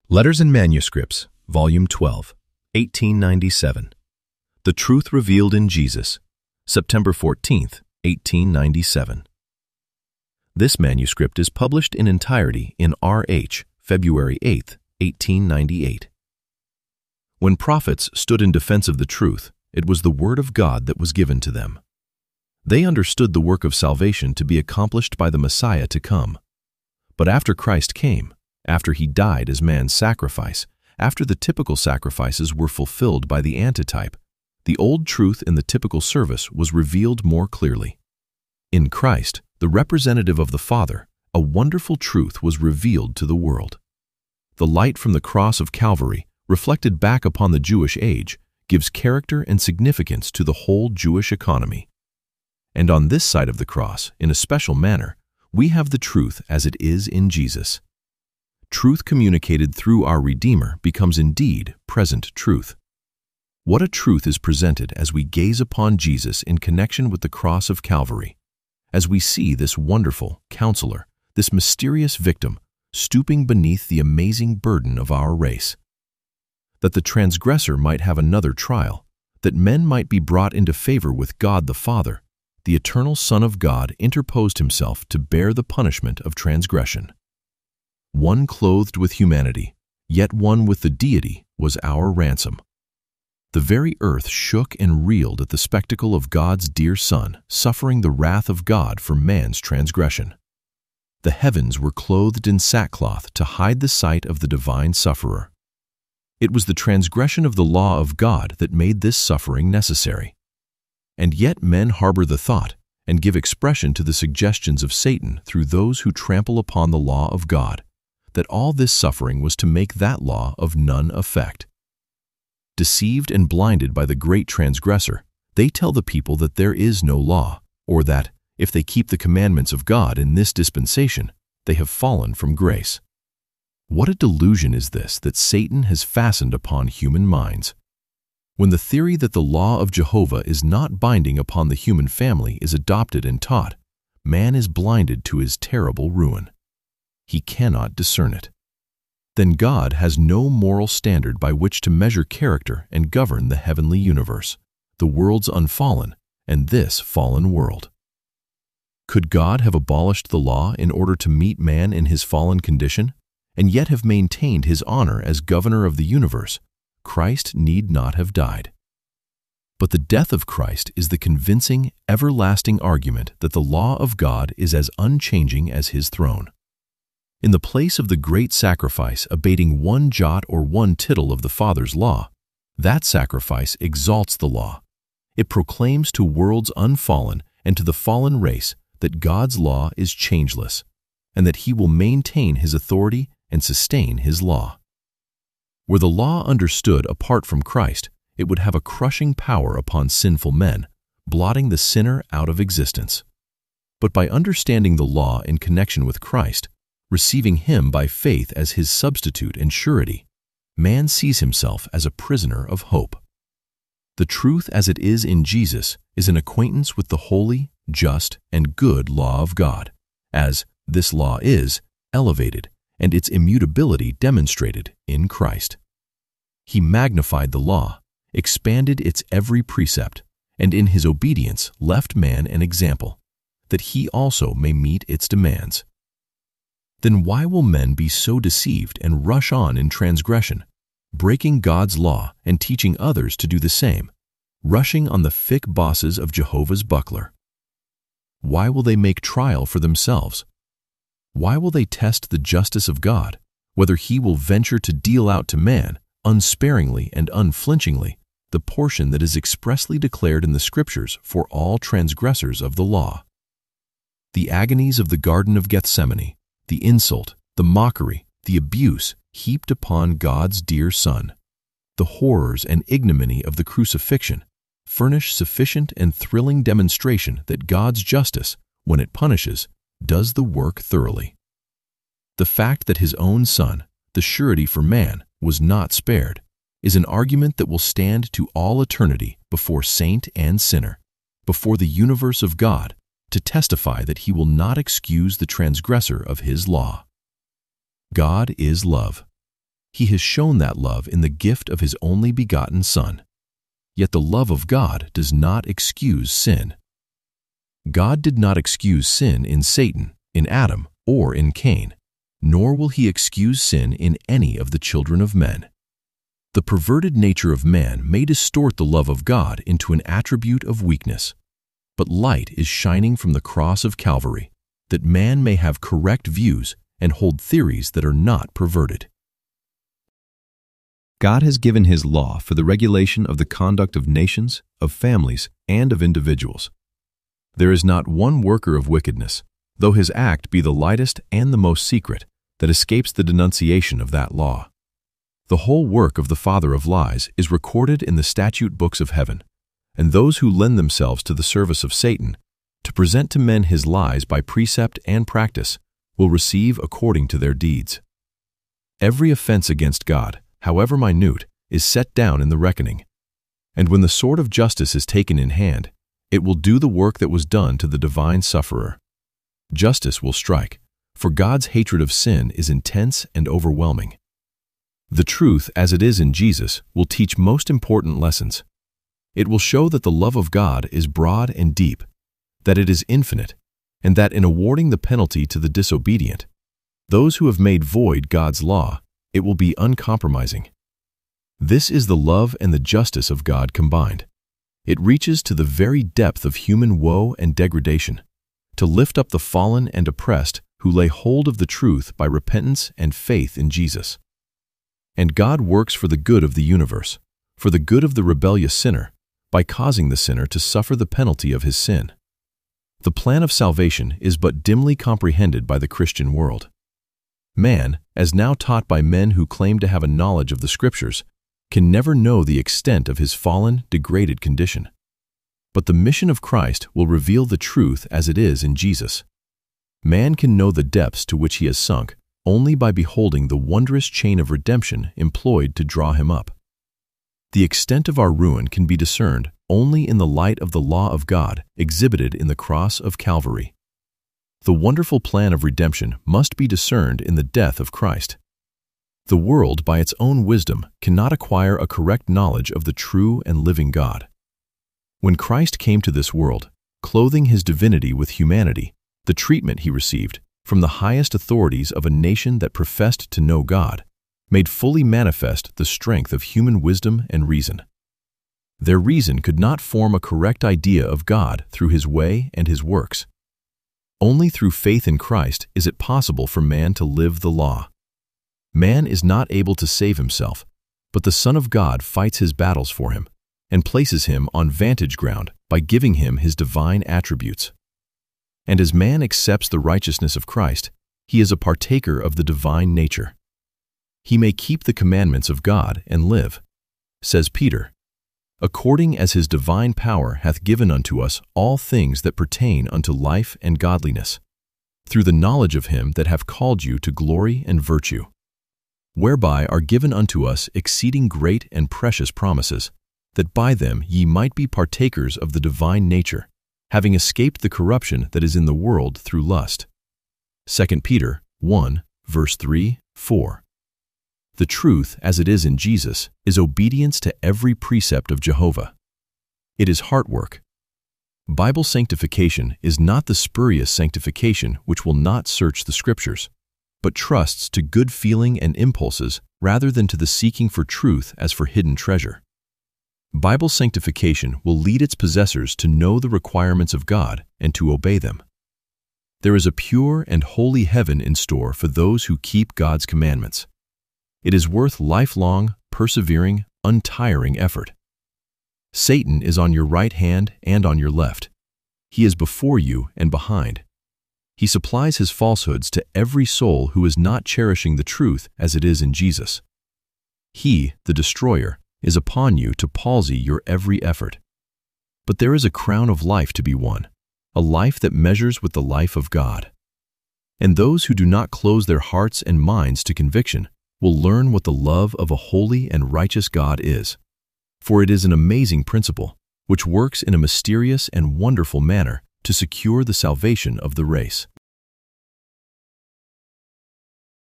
Letters and Manuscripts, Volume 12, 1897. The Truth Revealed in Jesus, September 14, 1897. This manuscript is published in entirety in R.H., February 8, 1898. When prophets stood in defense of the truth, it was the Word of God that was given to them. They understood the work of salvation to be accomplished by the Messiah to come. But after Christ came, after he died as man's sacrifice, after the typical sacrifices were fulfilled by the antitype, the old truth in the typical service was revealed more clearly. In Christ, the representative of the Father, a wonderful truth was revealed to the world. The light from the cross of Calvary, reflected back upon the Jewish age, gives character and significance to the whole Jewish economy. And on this side of the cross, in a special manner, we have the truth as it is in Jesus. Truth communicated through our Redeemer becomes indeed present truth. What a truth is presented as we gaze upon Jesus in connection with the cross of Calvary, as we see this wonderful Counselor, this mysterious victim, stooping beneath the amazing burden of our race. That the transgressor might have another trial, that men might be brought into favor with God the Father, the eternal Son of God interposed himself to bear the punishment of transgression. One clothed with humanity, yet one with the deity, was our ransom. The very earth shook and reeled at the spectacle of God's dear Son suffering the wrath of God for man's transgression. The heavens were clothed in sackcloth to hide the sight of the divine sufferer. It was the transgression of the law of God that made this suffering necessary. And yet men harbor the thought and give expression to the suggestions of Satan through those who trample upon the law of God, that all this suffering was to make that law of none effect. Deceived and blinded by the great transgressor, they tell the people that there is no law, or that, if they keep the commandments of God in this dispensation, they have fallen from grace. What a delusion is this that Satan has fastened upon human minds! When the theory that the law of Jehovah is not binding upon the human family is adopted and taught, man is blinded to his terrible ruin. He cannot discern it. Then God has no moral standard by which to measure character and govern the heavenly universe, the world's unfallen, and this fallen world. Could God have abolished the law in order to meet man in his fallen condition, and yet have maintained his honor as governor of the universe? Christ need not have died. But the death of Christ is the convincing, everlasting argument that the law of God is as unchanging as his throne. In the place of the great sacrifice abating one jot or one tittle of the Father's law, that sacrifice exalts the law. It proclaims to worlds unfallen and to the fallen race that God's law is changeless, and that he will maintain his authority and sustain his law. Were the law understood apart from Christ, it would have a crushing power upon sinful men, blotting the sinner out of existence. But by understanding the law in connection with Christ, receiving him by faith as his substitute and surety, man sees himself as a prisoner of hope. The truth as it is in Jesus is an acquaintance with the holy, just, and good law of God, as this law is elevated and its immutability demonstrated in Christ. He magnified the law, expanded its every precept, and in his obedience left man an example, that he also may meet its demands. Then why will men be so deceived and rush on in transgression, breaking God's law and teaching others to do the same, rushing on the thick bosses of Jehovah's buckler? Why will they make trial for themselves? Why will they test the justice of God, whether he will venture to deal out to man, unsparingly and unflinchingly, the portion that is expressly declared in the Scriptures for all transgressors of the law? The agonies of the Garden of Gethsemane, the insult, the mockery, the abuse heaped upon God's dear Son, the horrors and ignominy of the crucifixion, furnish sufficient and thrilling demonstration that God's justice, when it punishes, does the work thoroughly. The fact that his own Son, the surety for man, was not spared, is an argument that will stand to all eternity before saint and sinner, before the universe of God, to testify that he will not excuse the transgressor of his law. God is love. He has shown that love in the gift of His only begotten Son. Yet the love of God does not excuse sin. God did not excuse sin in Satan, in Adam, or in Cain, nor will He excuse sin in any of the children of men. The perverted nature of man may distort the love of God into an attribute of weakness, but light is shining from the cross of Calvary, that man may have correct views and hold theories that are not perverted. God has given His law for the regulation of the conduct of nations, of families, and of individuals. There is not one worker of wickedness, though his act be the lightest and the most secret, that escapes the denunciation of that law. The whole work of the father of lies is recorded in the statute books of heaven, and those who lend themselves to the service of Satan, to present to men his lies by precept and practice, will receive according to their deeds. Every offense against God, however minute, is set down in the reckoning. And when the sword of justice is taken in hand, it will do the work that was done to the divine sufferer. Justice will strike, for God's hatred of sin is intense and overwhelming. The truth, as it is in Jesus, will teach most important lessons. It will show that the love of God is broad and deep, that it is infinite, and that in awarding the penalty to the disobedient, those who have made void God's law, it will be uncompromising. This is the love and the justice of God combined. It reaches to the very depth of human woe and degradation, to lift up the fallen and oppressed who lay hold of the truth by repentance and faith in Jesus. And God works for the good of the universe, for the good of the rebellious sinner, by causing the sinner to suffer the penalty of his sin. The plan of salvation is but dimly comprehended by the Christian world. Man, as now taught by men who claim to have a knowledge of the Scriptures, can never know the extent of his fallen, degraded condition. But the mission of Christ will reveal the truth as it is in Jesus. Man can know the depths to which he has sunk only by beholding the wondrous chain of redemption employed to draw him up. The extent of our ruin can be discerned only in the light of the law of God exhibited in the cross of Calvary. The wonderful plan of redemption must be discerned in the death of Christ. The world, by its own wisdom, cannot acquire a correct knowledge of the true and living God. When Christ came to this world, clothing His divinity with humanity, the treatment He received from the highest authorities of a nation that professed to know God made fully manifest the strength of human wisdom and reason. Their reason could not form a correct idea of God through His way and His works. Only through faith in Christ is it possible for man to live the law. Man is not able to save himself, but the Son of God fights his battles for him and places him on vantage ground by giving him His divine attributes. And as man accepts the righteousness of Christ, he is a partaker of the divine nature. He may keep the commandments of God and live, says Peter, according as His divine power hath given unto us all things that pertain unto life and godliness, through the knowledge of Him that hath called you to glory and virtue, whereby are given unto us exceeding great and precious promises, that by them ye might be partakers of the divine nature, having escaped the corruption that is in the world through lust. 2 Peter 1, verse 3, 4. The truth, as it is in Jesus, is obedience to every precept of Jehovah. It is heart work. Bible sanctification is not the spurious sanctification which will not search the Scriptures, but trusts to good feeling and impulses rather than to the seeking for truth as for hidden treasure. Bible sanctification will lead its possessors to know the requirements of God and to obey them. There is a pure and holy heaven in store for those who keep God's commandments. It is worth lifelong, persevering, untiring effort. Satan is on your right hand and on your left. He is before you and behind. He supplies his falsehoods to every soul who is not cherishing the truth as it is in Jesus. He, the destroyer, is upon you to palsy your every effort. But there is a crown of life to be won, a life that measures with the life of God. And those who do not close their hearts and minds to conviction will learn what the love of a holy and righteous God is. For it is an amazing principle, which works in a mysterious and wonderful manner to secure the salvation of the race.